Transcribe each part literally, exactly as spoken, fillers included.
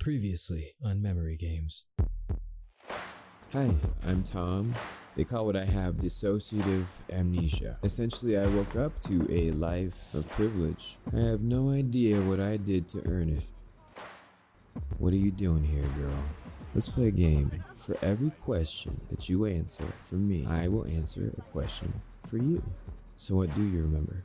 Previously on Memory Games. Hi, I'm Tom. They call what I have dissociative amnesia. Essentially, I woke up to a life of privilege. I have no idea what I did to earn it. What are you doing here, girl? Let's play a game. For every question that you answer for me, I will answer a question for you. So what do you remember?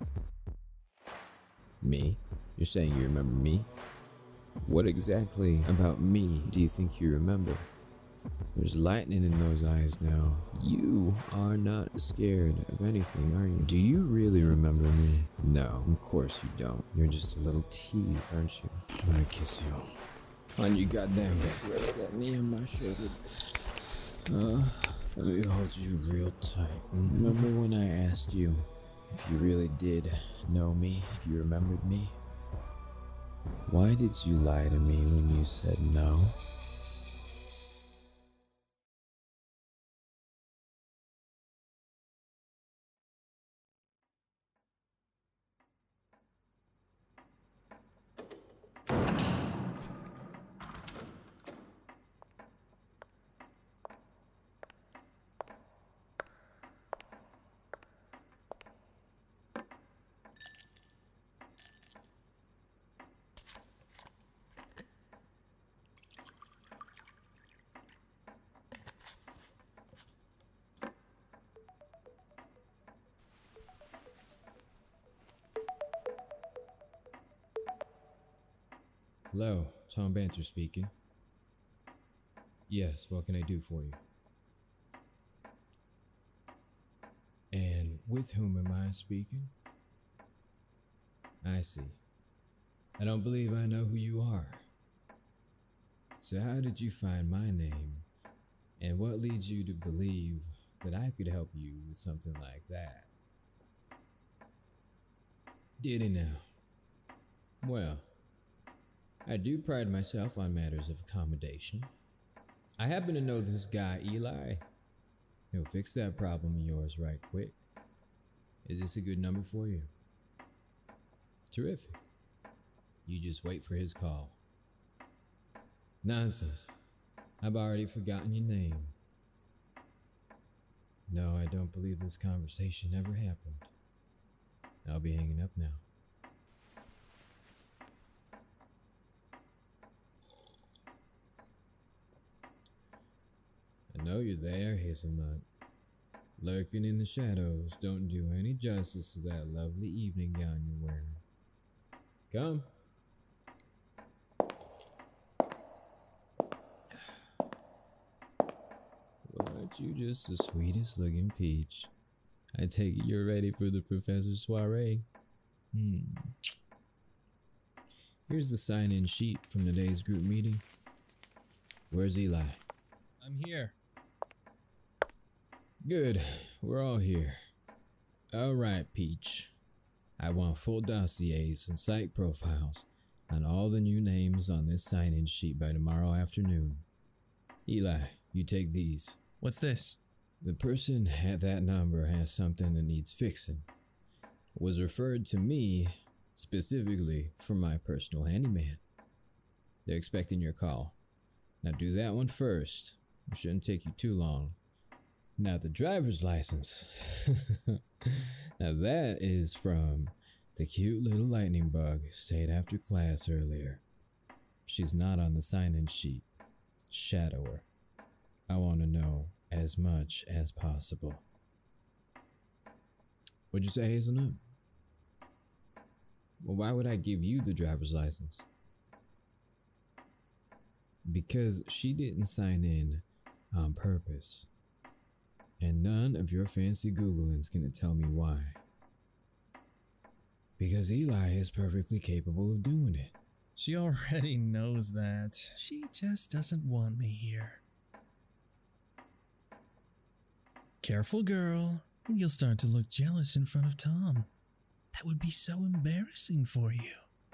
Me? You're saying you remember me? What exactly about me do you think you remember? There's lightning in those eyes now. You are not scared of anything, are you? Do you really remember me? No, of course you don't. You're just a little tease, aren't you? I'm gonna kiss you. Find your goddamn back. Rest that knee on my shoulder. Uh, let me hold you real tight. Remember when I asked you if you really did know me, if you remembered me? Why did you lie to me when you said no? Hello, Tom Banter speaking. Yes, what can I do for you? And with whom am I speaking? I see. I don't believe I know who you are. So how did you find my name? And what leads you to believe that I could help you with something like that? Did he now? Well, I do pride myself on matters of accommodation. I happen to know this guy, Eli. He'll fix that problem of yours right quick. Is this a good number for you? Terrific. You just wait for his call. Nonsense. I've already forgotten your name. No, I don't believe this conversation ever happened. I'll be hanging up now. I know you're there, Hazelnut. Lurking in the shadows don't do any justice to that lovely evening gown you're wearing. Come. Well, aren't you just the sweetest looking peach? I take it you're ready for the professor's soiree. Hmm. Here's the sign-in sheet from today's group meeting. Where's Eli? I'm here. Good, we're all here. Alright, Peach. I want full dossiers and site profiles on all the new names on this sign-in sheet by tomorrow afternoon. Eli, you take these. What's this? The person at that number has something that needs fixing. It was referred to me specifically for my personal handyman. They're expecting your call. Now do that one first. It shouldn't take you too long. Now the driver's license. Now that is from the cute little lightning bug who stayed after class earlier. She's not on the sign-in sheet. Shadow her. I want to know as much as possible. What'd you say, Hazelnut? Well, why would I give you the driver's license? Because she didn't sign in on purpose. And none of your fancy Googlings can tell me why. Because Eli is perfectly capable of doing it. She already knows that. She just doesn't want me here. Careful, girl, and you'll start to look jealous in front of Tom. That would be so embarrassing for you.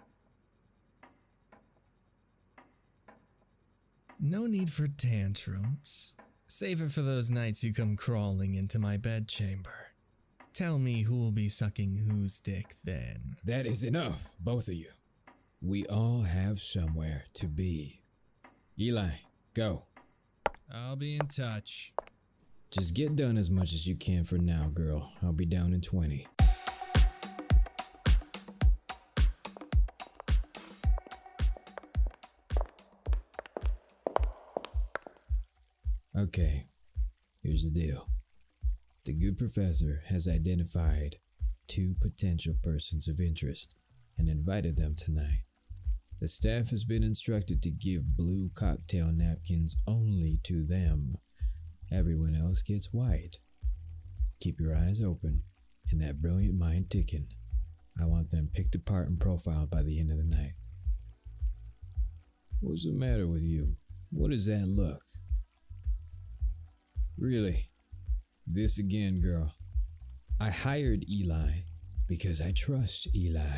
No need for tantrums. Save it for those nights you come crawling into my bedchamber. Tell me who will be sucking whose dick then. That is enough, both of you. We all have somewhere to be. Eli, go. I'll be in touch. Just get done as much as you can for now, girl. I'll be down in twenty. Okay, here's the deal. The good professor has identified two potential persons of interest and invited them tonight. The staff has been instructed to give blue cocktail napkins only to them. Everyone else gets white. Keep your eyes open and that brilliant mind ticking. I want them picked apart and profiled by the end of the night. What's the matter with you? What does that look? Really? This again, girl. I hired Eli because I trust Eli.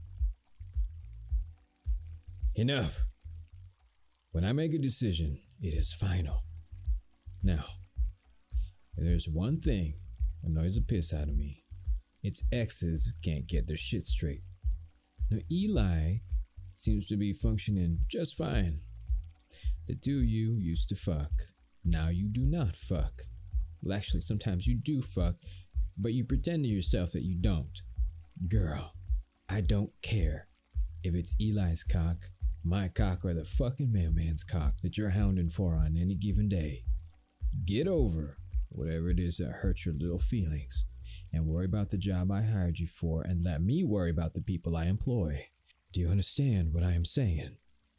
Enough. When I make a decision, it is final. Now, if there's one thing that annoys the piss out of me, it's exes can't get their shit straight. Now, Eli seems to be functioning just fine. The two of you used to fuck. Now you do not fuck. Well, actually, sometimes you do fuck, but you pretend to yourself that you don't. Girl, I don't care if it's Eli's cock, my cock, or the fucking mailman's cock that you're hounding for on any given day. Get over whatever it is that hurts your little feelings and worry about the job I hired you for and let me worry about the people I employ. Do you understand what I am saying?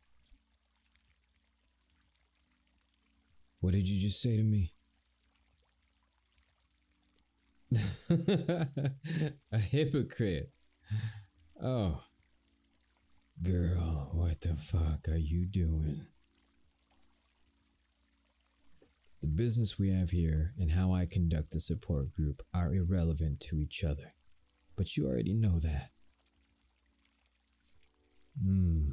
What did you just say to me? A hypocrite. Oh. Girl, what the fuck are you doing? The business we have here and how I conduct the support group are irrelevant to each other. But you already know that. Hmm.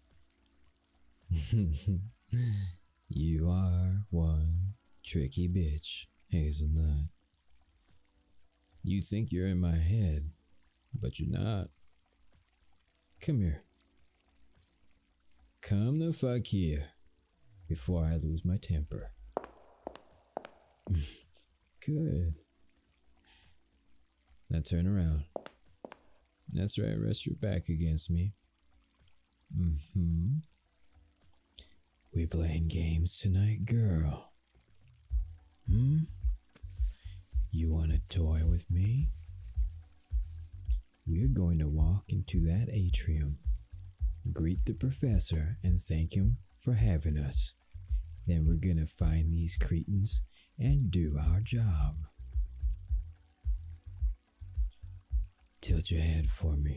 You are one tricky bitch, Hazelnut. You think you're in my head, but you're not. Come here. Come the fuck here before I lose my temper. Good. Now turn around. That's right, rest your back against me. Mm-hmm. We playing games tonight, girl? Hmm? You want a toy with me? We're going to walk into that atrium, greet the professor, and thank him for having us. Then we're gonna find these cretins and do our job. Tilt your head for me.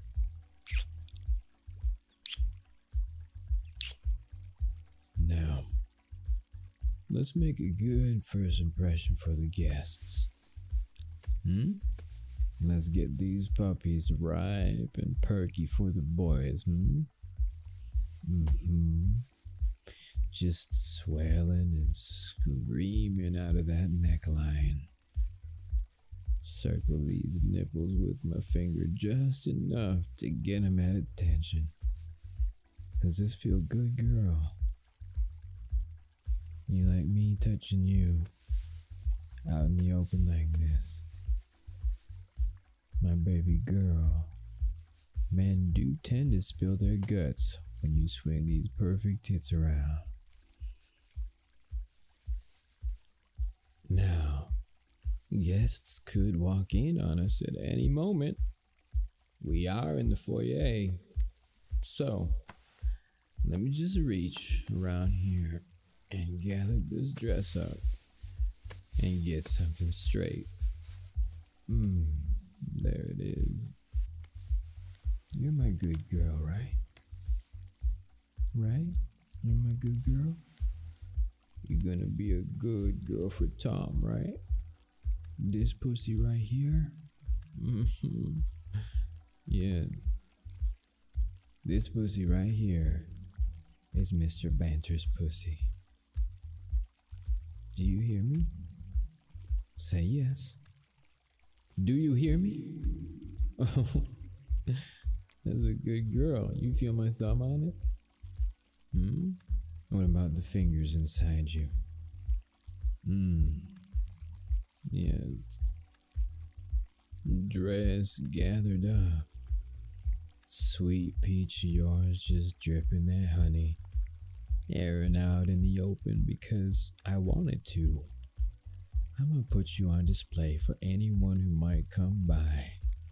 Now, let's make a good first impression for the guests. Hmm? Let's get these puppies ripe and perky for the boys, hmm? Mm-hmm. Just swelling and screaming out of that neckline. Circle these nipples with my finger just enough to get them at attention. Does this feel good, girl? You like me touching you out in the open like this? My baby girl. Men do tend to spill their guts when you swing these perfect tits around. Now, guests could walk in on us at any moment. We are in the foyer. So, let me just reach around here and gather this dress up and get something straight. Mmm, there it is. You're my good girl, right? Right? You're my good girl? You're gonna be a good girl for Tom, right? This pussy right here? Mm-hmm. Yeah. This pussy right here is Mister Banter's pussy. Do you hear me? Say yes. Do you hear me? Oh, that's a good girl. You feel my thumb on it? Hmm? What about the fingers inside you? Mmm. Yes. Dress gathered up. Sweet peach of yours just dripping that honey. Airing out in the open because I wanted to. I'm gonna put you on display for anyone who might come by.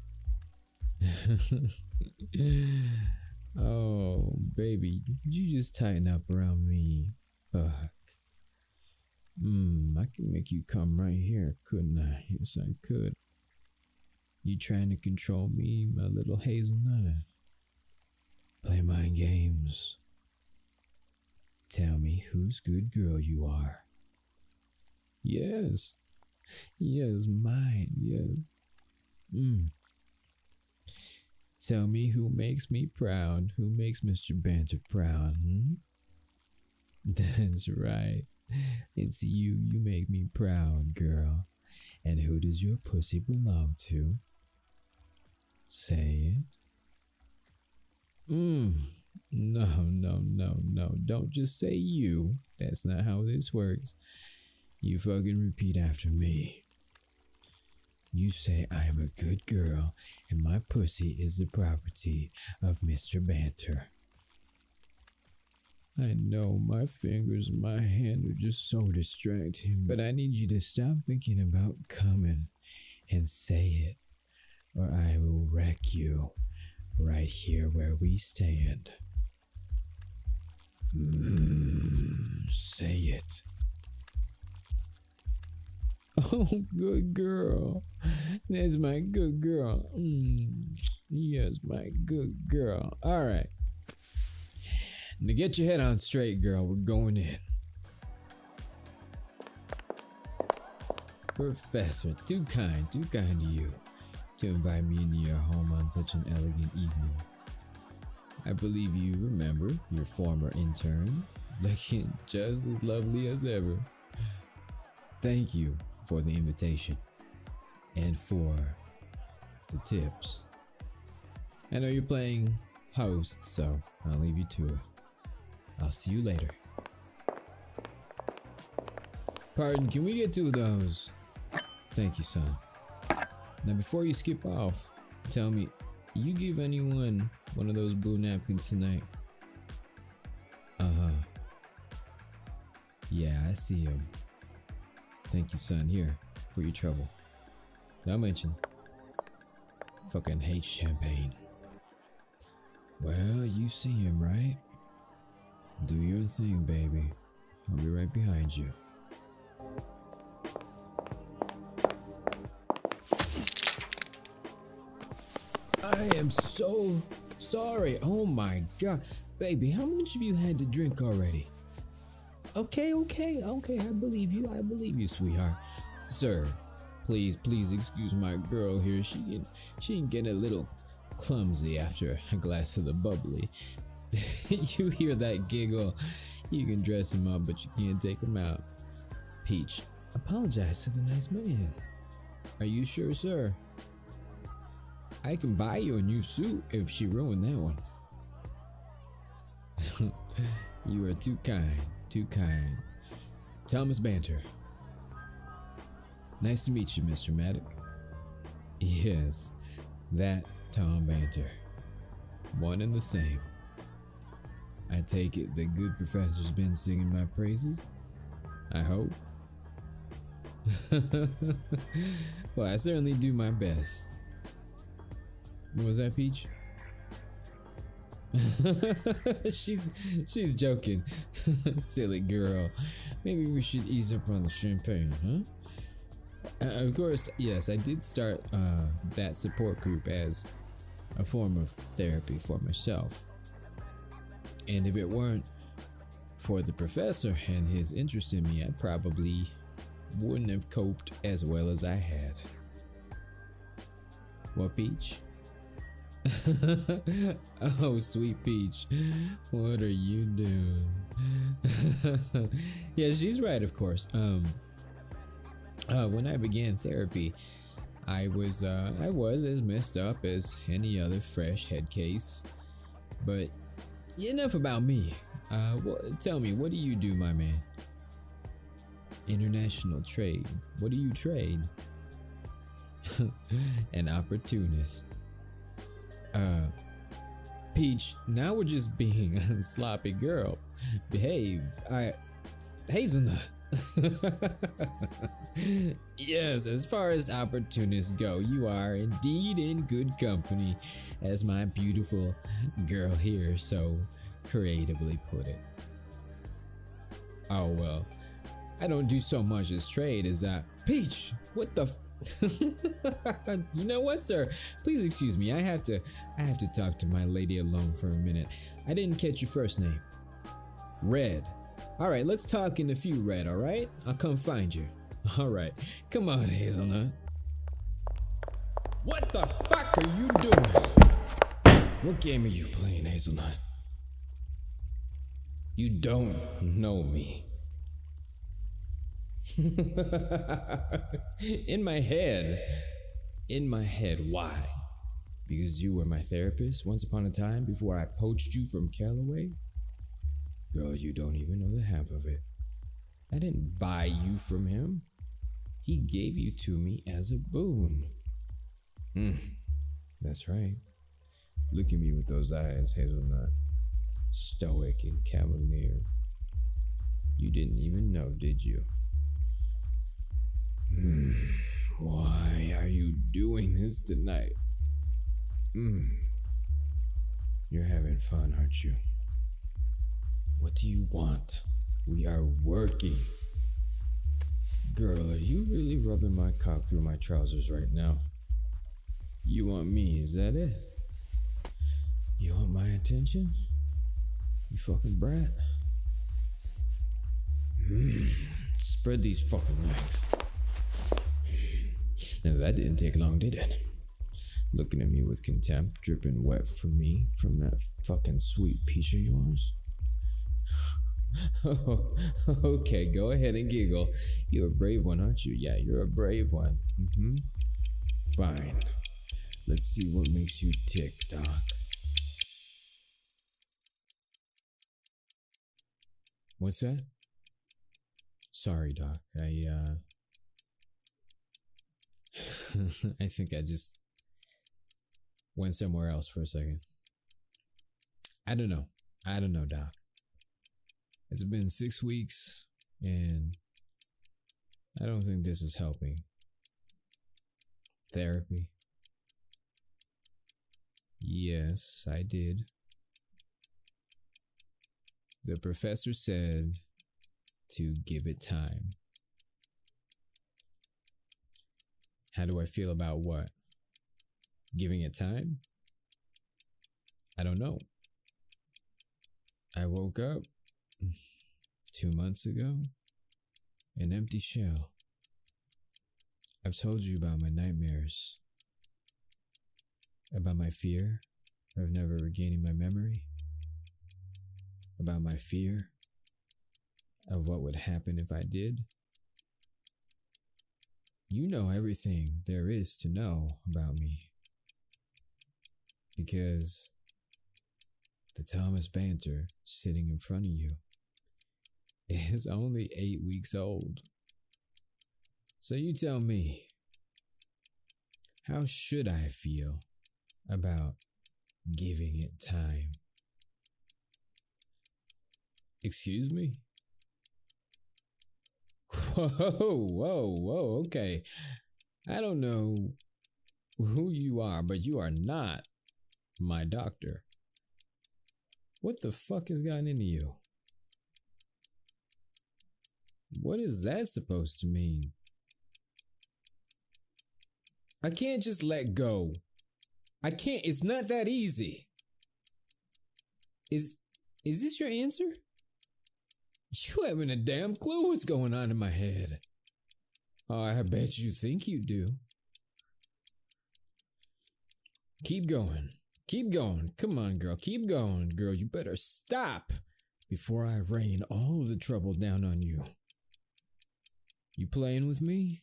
Oh, baby, you just tighten up around me, Buck. Mmm, I can make you come right here, couldn't I? Yes, I could. You trying to control me, my little hazelnut? Play mind games. Tell me whose good girl you are. Yes. Yes, mine, yes. Mmm. Tell me who makes me proud, who makes Mister Banter proud, hmm? That's right. It's you, you make me proud, girl. And who does your pussy belong to? Say it. Mmm. No, no, no, no. Don't just say you. That's not how this works. You fucking repeat after me. You say I am a good girl and my pussy is the property of Mister Banter. I know my fingers and my hand are just so distracting, but I need you to stop thinking about coming and say it, or I will wreck you right here where we stand. Mm, say it. Oh, good girl. That's my good girl. Mm, yes, my good girl. All right. Now get your head on straight, girl. We're going in. Professor, too kind, too kind to you to invite me into your home on such an elegant evening. I believe you remember your former intern, looking just as lovely as ever. Thank you for the invitation and for the tips. I know you're playing host, so I'll leave you to it. I'll see you later. Pardon, can we get two of those? Thank you, son. Now before you skip off, tell me, you give anyone one of those blue napkins tonight? Uh-huh. Yeah, I see him. Thank you, son. Here, for your trouble. Not mention. Fucking hate champagne. Well, you see him, right? Do your thing, baby. I'll be right behind you. I am so sorry. Oh my god. Baby, how much have you had to drink already? Okay, okay, okay, I believe you, I believe you, sweetheart. Sir, please, please excuse my girl here. She can, she can get a little clumsy after a glass of the bubbly. You hear that giggle? You can dress him up, but you can't take him out. Peach, apologize to the nice man. Are you sure, sir? I can buy you a new suit if she ruined that one. You are too kind. Too kind. Thomas Banter. Nice to meet you, Mister Maddock. Yes, that Tom Banter. One and the same. I take it the good professor's been singing my praises? I hope. Well, I certainly do my best. What was that, Peach? she's she's joking. Silly girl. Maybe we should ease up on the champagne, huh? Uh, of course, yes, I did start uh, that support group as a form of therapy for myself. And if it weren't for the professor and his interest in me, I probably wouldn't have coped as well as I had. What, Peach? Oh, sweet Peach, what are you doing? Yeah, she's right, of course. Um, uh, when I began therapy, I was uh, I was as messed up as any other fresh head case. But enough about me. Uh, well, tell me, what do you do, my man? International trade. What do you trade? An opportunist. Uh, Peach, now we're just being a sloppy girl. Behave. I, Hazelnut. Yes, as far as opportunists go, you are indeed in good company, as my beautiful girl here so creatively put it. Oh well, I don't do so much as trade as that. Peach, what the f- You know what, sir? Please excuse me. I have to I have to talk to my lady alone for a minute. I didn't catch your first name. Red. All right, let's talk in a few, Red, all right? I'll come find you. All right. Come on, Hazelnut. What the fuck are you doing? What game are you playing, Hazelnut? You don't know me. In my head. In my head, why? Because you were my therapist once upon a time before I poached you from Callaway? Girl, you don't even know the half of it. I didn't buy you from him. He gave you to me as a boon. Hmm, that's right. Look at me with those eyes, Hazelnut. Stoic and cavalier. You didn't even know, did you? Hmm, why are you doing this tonight? Hmm, you're having fun, aren't you? What do you want? We are working. Girl, are you really rubbing my cock through my trousers right now? You want me, is that it? You want my attention? You fucking brat. Mm, spread these fucking legs. Now that didn't take long, did it? Looking at me with contempt, dripping wet for me from that fucking sweet peach of yours. Oh, okay, go ahead and giggle. You're a brave one, aren't you? Yeah, you're a brave one. Mm-hmm. Fine. Let's see what makes you tick, Doc. What's that? Sorry, Doc. I, uh... I think I just went somewhere else for a second. I don't know. I don't know, Doc. It's been six weeks, and I don't think this is helping. Therapy? Yes, I did. The professor said to give it time. How do I feel about what? Giving it time? I don't know. I woke up two months ago, an empty shell. I've told you about my nightmares, about my fear of never regaining my memory, about my fear of what would happen if I did. You know everything there is to know about me, because the Thomas Banter sitting in front of you is only eight weeks old. So you tell me, how should I feel about giving it time? Excuse me? Whoa, whoa, whoa, okay. I don't know who you are, but you are not my doctor. What the fuck has gotten into you? What is that supposed to mean? I can't just let go. I can't, it's not that easy. Is, is this your answer? You haven't a damn clue what's going on in my head. Oh, I bet you think you do. Keep going. Keep going. Come on, girl. Keep going, girl. You better stop before I rain all of the trouble down on you. You playing with me?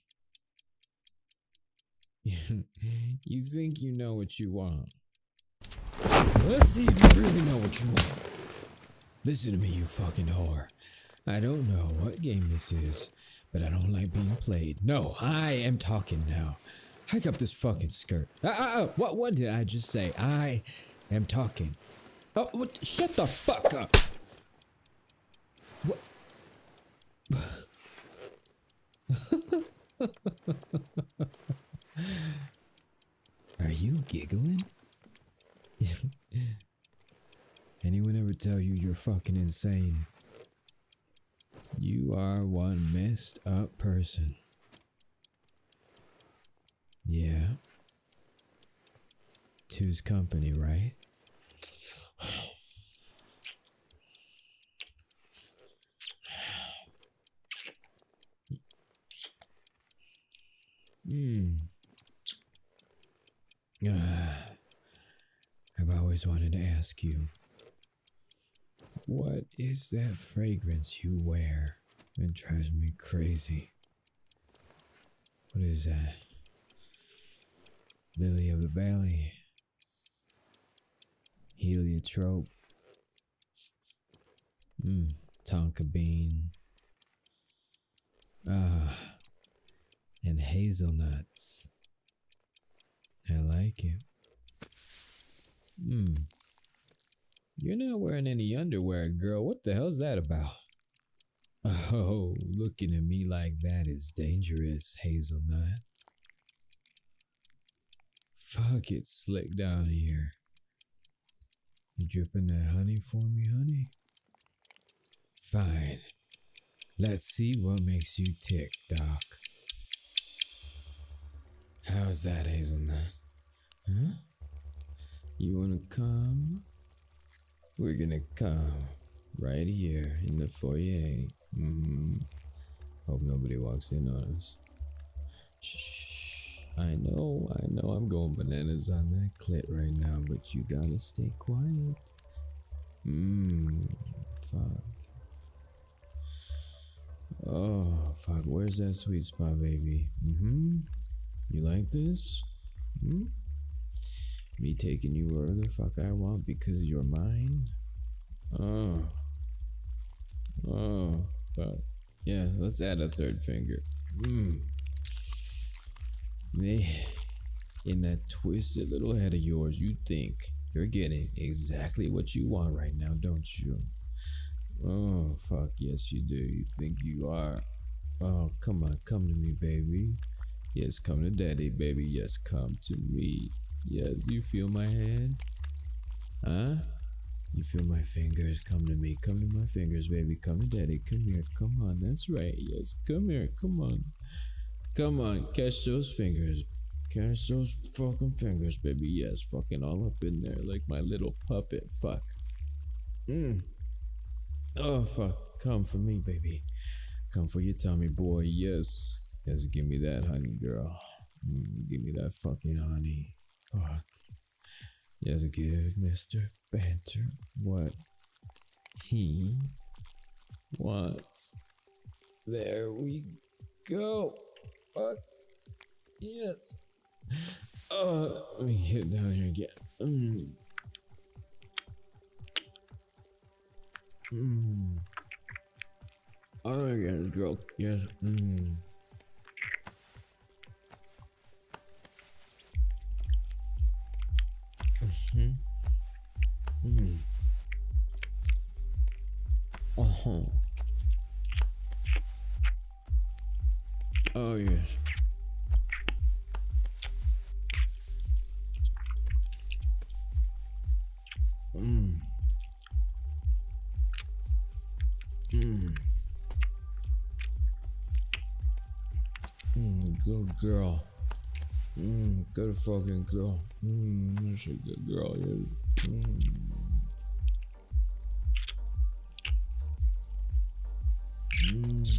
You think you know what you want. Let's see if you really know what you want. Listen to me, you fucking whore. I don't know what game this is, but I don't like being played. No, I am talking now. Hike up this fucking skirt. Ah, ah, ah, what, what did I just say? I am talking. Oh, what? Shut the fuck up. What? Are you giggling? Anyone ever tell you you're fucking insane? You are one messed up person. Yeah. Two's company, right? Hmm. Uh, I've always wanted to ask you, what is that fragrance you wear? It drives me crazy. What is that? Lily of the Valley? Heliotrope? Hmm. Tonka bean? Ah. And hazelnuts. I like it. Hmm. You're not wearing any underwear, girl. What the hell's that about? Oh, looking at me like that is dangerous, hazelnut. Fuck, it's slick down here. You dripping that honey for me, honey? Fine. Let's see what makes you tick, Doc. How's that, hazelnut? Huh? You wanna come? We're gonna come right here in the foyer. Mm-hmm. Hope nobody walks in on us. Shh. I know, I know I'm going bananas on that clit right now, but you gotta stay quiet. Mmm. Fuck. Oh, fuck. Where's that sweet spot, baby? Mm-hmm. You like this? Hmm? Me taking you wherever the fuck I want because you're mine? Oh. Oh, fuck. Yeah, let's add a third finger. Mmm. In that twisted little head of yours, you think you're getting exactly what you want right now, don't you? Oh, fuck, yes you do. You think you are. Oh, come on, come to me, baby. Yes, come to daddy, baby. Yes, come to me. Yes, you feel my hand? Huh? You feel my fingers? Come to me. Come to my fingers, baby. Come to daddy. Come here. Come on. That's right. Yes, come here. Come on. Come on. Catch those fingers. Catch those fucking fingers, baby. Yes, fucking all up in there like my little puppet. Fuck. Mmm. Oh, fuck. Come for me, baby. Come for your tummy, boy. Yes. Yes, give me that honey, girl. Mm, give me that fucking honey. Fuck. Yes, give Mister Banter what he wants. There we go. Fuck. Yes. Oh, let me get down here again. Mm. Mm. Oh, yes, girl. Yes. Mm. Mm-hmm. Mm. Uh-huh. Oh, yes. Mm. Mm. Mm, good girl. Mm, good fucking girl. Mm, that's a good girl, yeah. Mm. Mm.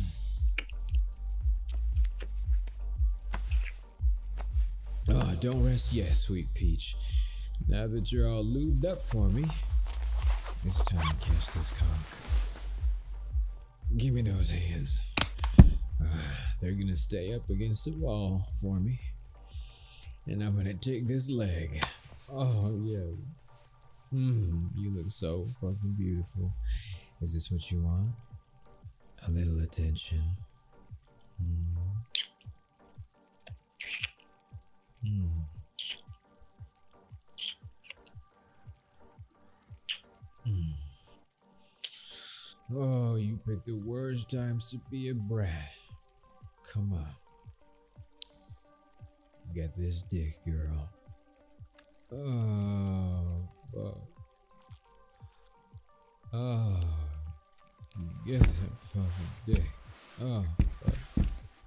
Oh, don't rest yet, sweet peach. Now that you're all lubed up for me, it's time to kiss this cock. Give me those hands. Uh, they're gonna stay up against the wall for me. And I'm gonna take this leg. Oh, yeah. Hmm, you look so fucking beautiful. Is this what you want? A little attention. Hmm. Hmm. Hmm. Oh, you picked the worst times to be a brat. Come on. Get this dick, girl. Oh, fuck. Oh, get that fucking dick. Oh, fuck.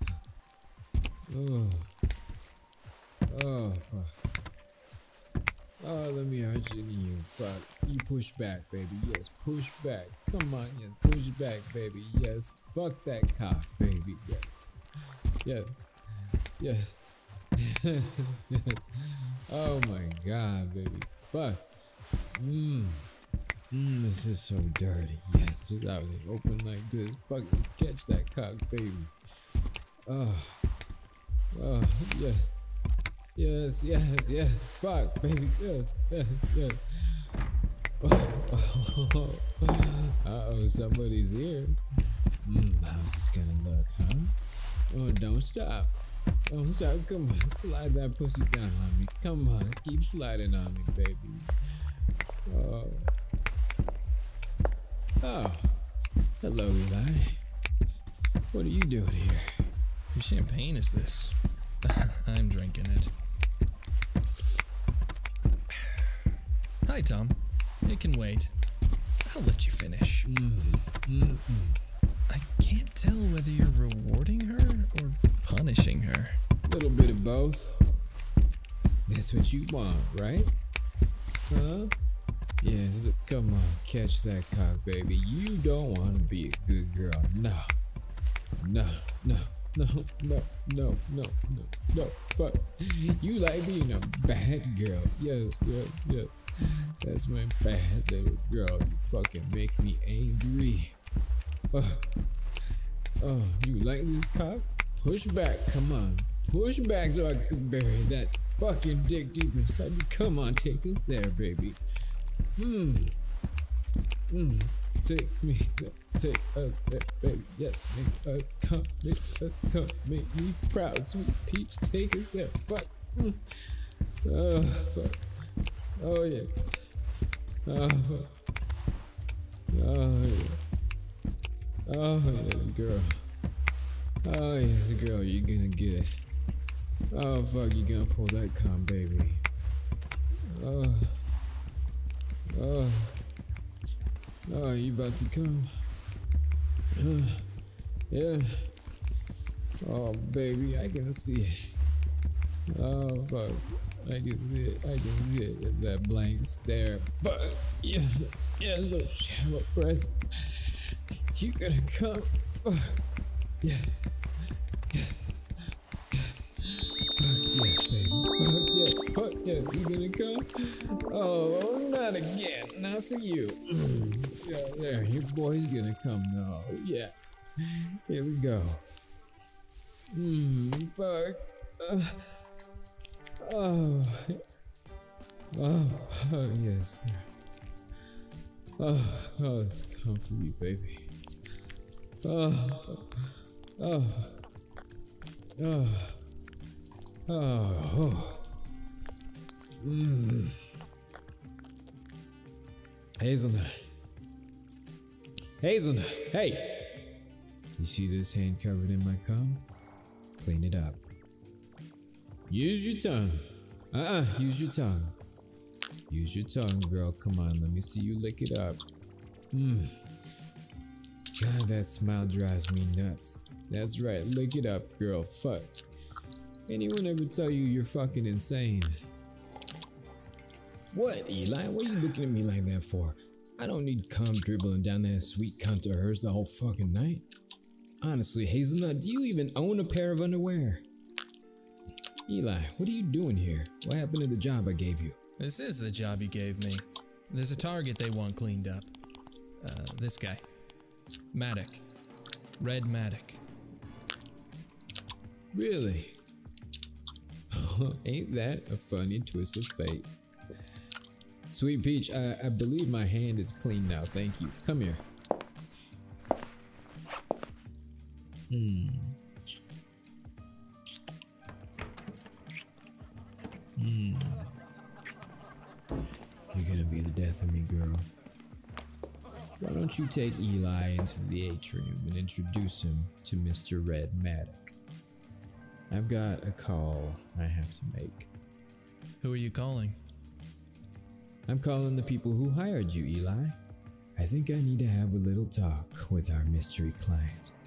Oh. Oh, fuck. Oh, let me hurt you, you fuck. You push back, baby. Yes, push back. Come on, yes, push back, baby. Yes, fuck that cock, baby. Yes. Yes. Yes. Yes. Oh my god, baby. Fuck. Mmm. Mmm, this is so dirty. Yes, just out there open like this. Fucking catch that cock, baby. Oh. Oh, yes. Yes, yes, yes. Fuck, baby. Yes, yes, yes. Oh, oh, oh. Uh-oh, somebody's here. Mmm, how's this gonna look, huh? Oh, don't stop. Don't stop. Come on, slide that pussy down on me. Come on, keep sliding on me, baby. Oh. Oh. Hello, Eli. What are you doing here? Whose champagne is this? I'm drinking it. Hi, Tom. It can wait. I'll let you finish. Mm, mm, mm. I can't tell whether you're rewarding her or punishing her. Little bit of both. That's what you want, right? Huh? Yes, come on, catch that cock, baby. You don't want to be a good girl. No. No, no, no, no, no, no, no, no. Fuck. You like being a bad girl. Yes, yes, yes. That's my bad little girl. You fucking make me angry. Oh, oh, you like this cock? Push back, come on. Push back so I can bury that fucking dick deep inside you. Come on, take us there, baby. Hmm. Hmm. Take me there. Take us there, baby. Yes, make us come. Make us come. Make me proud, sweet peach. Take us there. Fuck. Mm. Oh, fuck. Oh, yes. Oh, fuck. Oh, yeah. Oh, yes, girl. Oh, yes, girl. You're gonna get it. Oh, fuck. You're gonna pull that cum, baby. Oh. Oh. Oh, you about to come? Uh, yeah. Oh, baby, I can see it. Oh, fuck. I can see it. I can see it. That blank stare. But, yeah. Yeah, so shallow breast. You gonna come? Oh, yeah. Fuck yes, baby. Fuck yes. Fuck yes. You gonna come? Oh, not again. Not for you. Mm. Yeah, there. Your boy's gonna come now. Yeah. Here we go. Mmm. Fuck. Uh, oh. Oh. Oh, yes. Oh. Oh, it's come for you, baby. Oh. Oh. Oh. Oh, oh. Mmm. Hazelnut. Hazelnut, hey! You see this hand covered in my cum? Clean it up. Use your tongue. Uh-uh, use your tongue. Use your tongue, girl. Come on, let me see you lick it up. Mmm. God, that smile drives me nuts. That's right, lick it up, girl. Fuck. Anyone ever tell you you're fucking insane? What, Eli? What are you looking at me like that for? I don't need cum dribbling down that sweet cunt of hers the whole fucking night. Honestly, Hazelnut, do you even own a pair of underwear? Eli, what are you doing here? What happened to the job I gave you? This is the job you gave me. There's a target they want cleaned up. Uh, this guy. Maddock. Red Maddock. Really? Ain't that a funny twist of fate? Sweet Peach, I, I believe my hand is clean now. Thank you. Come here. Hmm. Hmm. You're gonna be the death of me, girl. Why don't you take Eli into the atrium and introduce him to Mister Red Maddock? I've got a call I have to make. Who are you calling? I'm calling the people who hired you, Eli. I think I need to have a little talk with our mystery client.